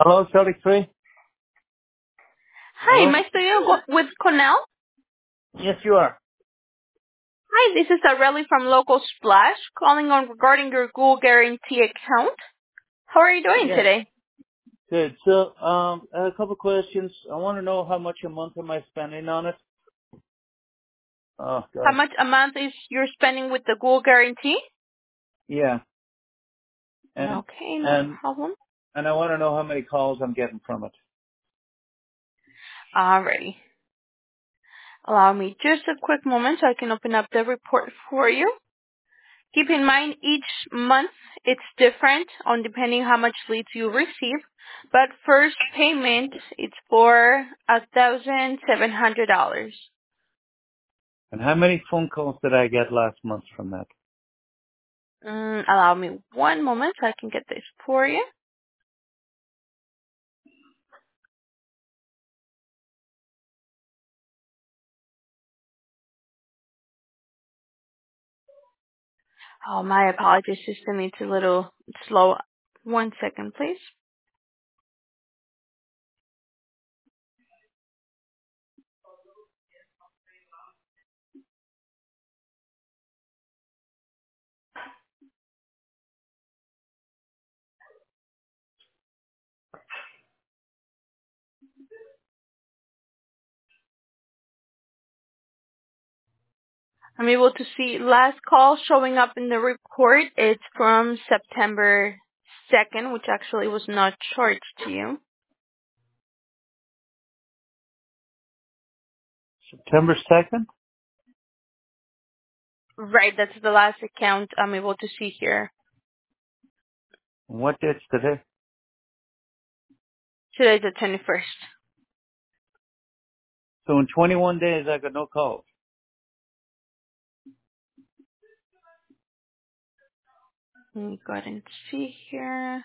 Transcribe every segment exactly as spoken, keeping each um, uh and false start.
Hello, Celtic Three. Hi, am Hello? I speaking go- with Cornell? Yes, you are. Hi, this is Aurelie from Local Splash calling on regarding your Google Guarantee account. How are you doing Yes. today? Good. So, um, I have a couple of questions. I want to know how much a month am I spending on it? Oh, How God. much a month is you're spending with the Google Guarantee? Yeah. And, Okay, no and, problem. and I want to know how many calls I'm getting from it. Alrighty. Allow me just a quick moment so I can open up the report for you. Keep in mind each month it's different on depending how much leads you receive. But first payment it's for a thousand seven hundred dollars. And how many phone calls did I get last month from that? Mm, allow me one moment so I can get this for you. Oh, my apologies. System is a little slow. One second, please. I'm able to see last call showing up in the report. It's from September second, which actually was not charged to you. September second? Right, that's the last account I'm able to see here. What date's today? Today's the twenty-first. So in twenty-one days, I got no calls. Let me go ahead and see here.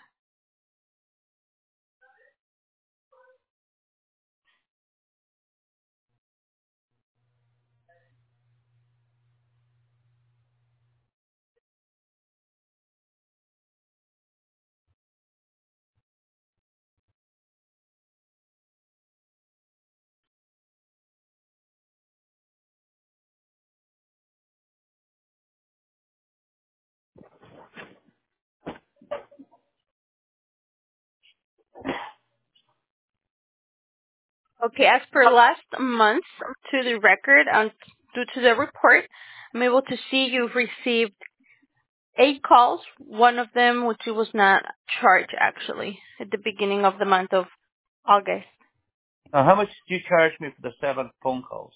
Okay, as per last month, to the record, um, due to the report, I'm able to see you've received eight calls, one of them which was not charged actually at the beginning of the month of August. Now, how much did you charge me for the seven phone calls?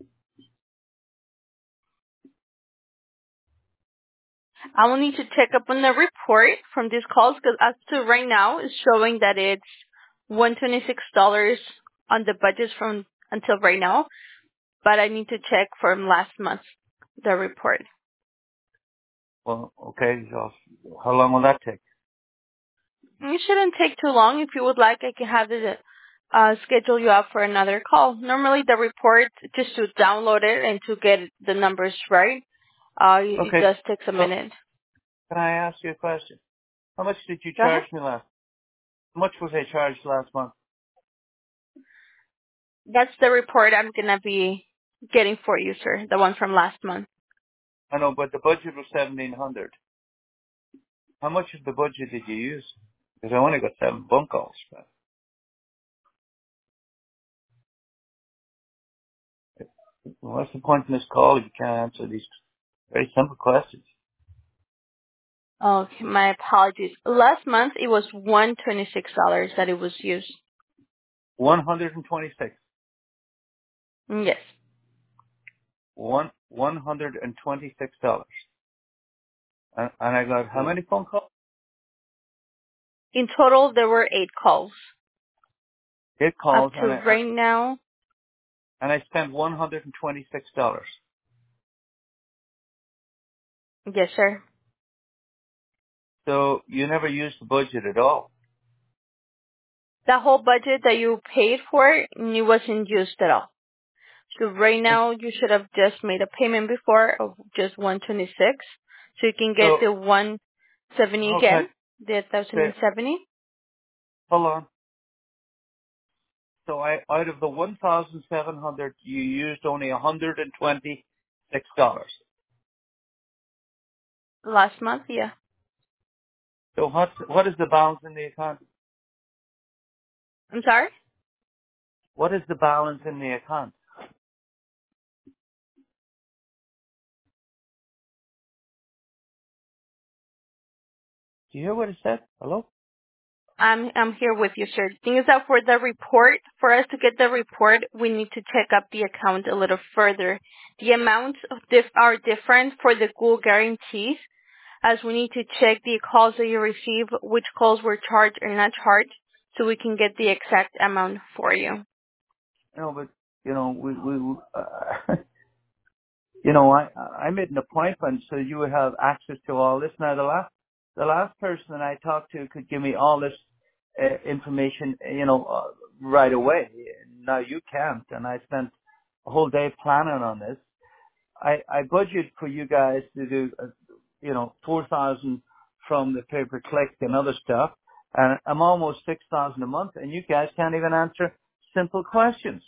I will need to check up on the report from these calls because as to right now it's showing that it's one hundred twenty-six dollars on the budget from until right now, but I need to check from last month the report. Well, okay, so how long will that take? It shouldn't take too long. If you would like, I can have it uh, schedule you up for another call. Normally, the report, just to download it and to get the numbers right, uh, it Okay, does take a so minute. can I ask you a question? How much did you Go ahead. charge me last? How much was I charged last month? That's the report I'm going to be getting for you, sir, the one from last month. I know, but the budget was seventeen hundred. How much of the budget did you use? Because I only got seven phone calls. Well, what's the point in this call if you can't answer these very simple questions? Okay, my apologies. Last month, it was one hundred twenty-six dollars that it was used. One hundred and twenty-six. Yes. One one hundred and twenty-six dollars. And, and I got how many phone calls? In total, there were eight calls. Eight Up calls, to and I right now, and I spent one hundred and twenty-six dollars. yes, sir. So you never used the budget at all. The whole budget that you paid for, it wasn't used at all. So right And now, you should have just made a payment before of just one hundred twenty-six, so you can get so the one hundred seventy okay, again, the okay, one thousand seventy. hold on. So I, out of the one thousand seven hundred, you used only one hundred twenty-six dollars. Last month, yeah. So what, what is the balance in the account? I'm sorry? What is the balance in the account? Do you hear what it said? Hello? I'm I'm here with you, sir. The thing is that for the report, for us to get the report, we need to check up the account a little further. The amounts of dif- are different for the Google guarantees, as we need to check the calls that you receive, which calls were charged or not charged, so we can get the exact amount for you. No, but, you know, we, we, uh, you know, I, I made an appointment so you would have access to all this. Now, the last, the last person that I talked to could give me all this uh, information, you know, uh, right away. Now you can't, and I spent a whole day planning on this. I, I budget for you guys to do, uh, you know, four thousand from the pay-per-click and other stuff, and I'm almost six thousand a month, and you guys can't even answer simple questions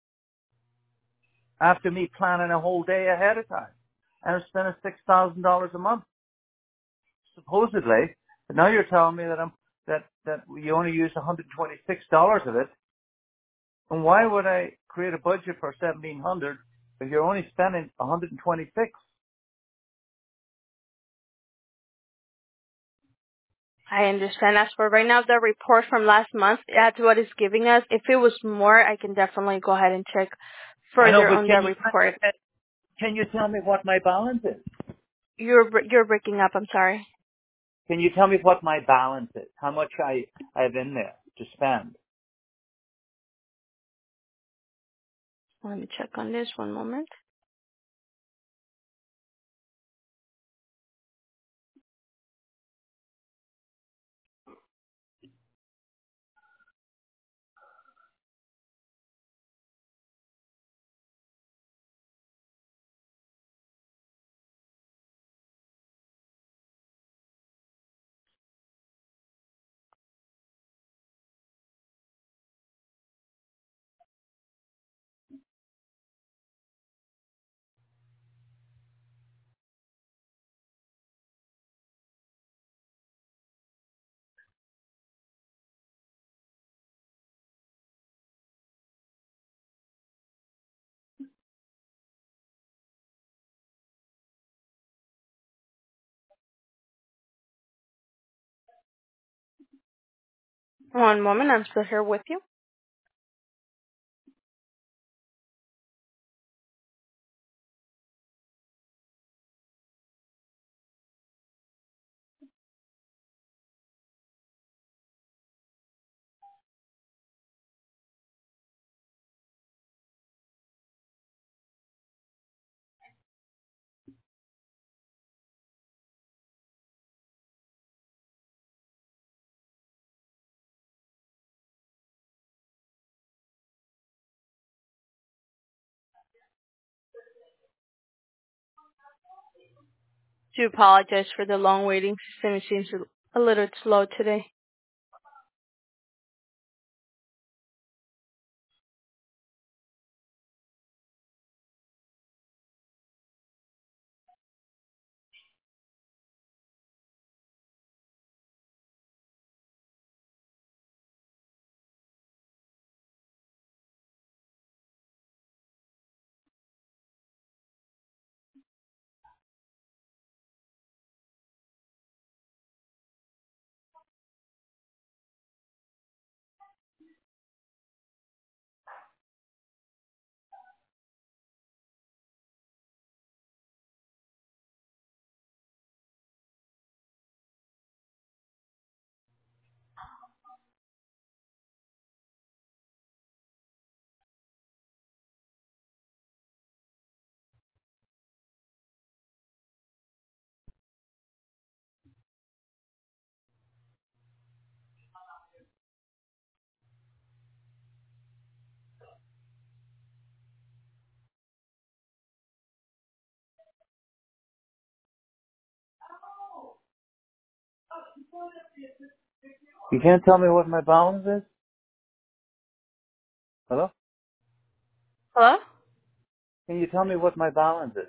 after me planning a whole day ahead of time. And I'm spending six thousand dollars a month, supposedly. But now you're telling me that I'm that that you only use one hundred twenty-six dollars of it. And why would I create a budget for seventeen hundred if you're only spending one hundred twenty-six? I understand. As for right now, the report from last month, that's what it's giving us. If it was more, I can definitely go ahead and check I know, further but on the can you report. can you tell me what my balance is? You're br- you're breaking up. I'm sorry. Can you tell me what my balance is? How much I I have in there to spend? Let me check on this one moment. One moment. I'm still here with you. Do apologize for the long waiting system. It seems a little slow today. You can't tell me what my balance is? Hello? Hello? Can you tell me what my balance is?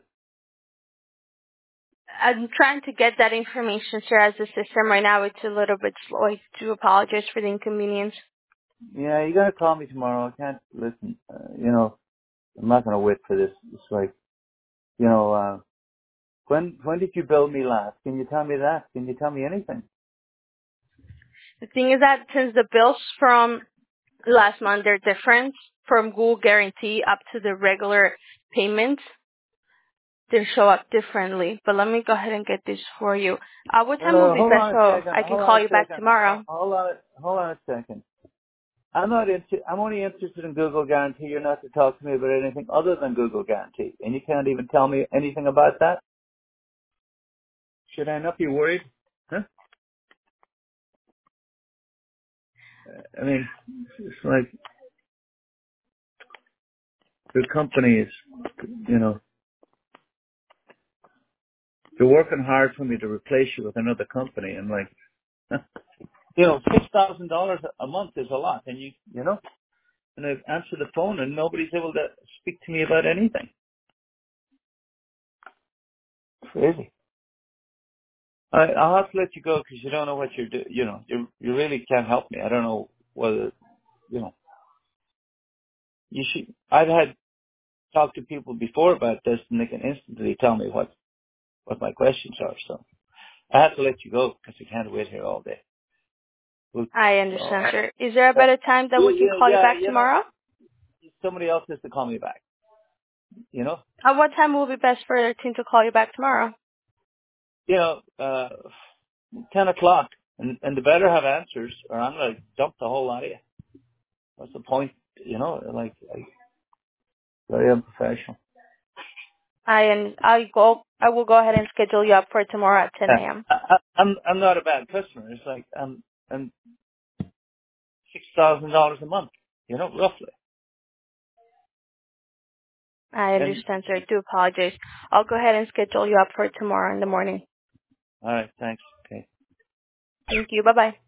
I'm trying to get that information, sir, as the system right now. It's a little bit slow. I do apologize for the inconvenience. Yeah, you gotta call me tomorrow. I can't listen. Uh, you know, I'm not gonna wait for this. It's like, you know, uh, when when did you bill me last? Can you tell me that? Can you tell me anything? The thing is that since the bills from last month, they're different from Google Guarantee up to the regular payments. They show up differently. But let me go ahead and get this for you. Uh, what time will Uh, be hold best on a so second. I can Hold call on a you back second. Ho- tomorrow? Hold on. Hold on a second. I'm not into. I'm only interested in Google Guarantee. You're not to talk to me about anything other than Google Guarantee, and you can't even tell me anything about that. Should I not be worried? Huh? I mean, it's like the company is, you know, they're working hard for me to replace you with another company, and like, huh? You know, six thousand dollars a month is a lot, and you, you know, and I answer the phone, and nobody's able to speak to me about anything. Crazy. I, I'll have to let you go because you don't know what you're doing. You know, you you really can't help me. I don't know whether, you know, you should. I've had talked to people before about this, and they can instantly tell me what what my questions are. So I have to let you go because I can't wait here all day. Well, I so, understand, sir. Is there a uh, better time that yeah, we can yeah, call you yeah, back you know, tomorrow? somebody else has to call me back. You know, At what time will be best for the team to call you back tomorrow? you know, uh, ten o'clock, and and the better have answers, or I'm gonna dump the whole lot of you. What's the point? You know, like, I, very unprofessional. I and I go. I will go ahead and schedule you up for tomorrow at ten Yeah. a.m. I, I, I'm I'm not a bad customer. It's like I'm I'm six thousand dollars a month. You know, roughly. I And understand, sir. I do apologize. I'll go ahead and schedule you up for tomorrow in the morning. all right, thanks. Okay. Thank you. Bye bye.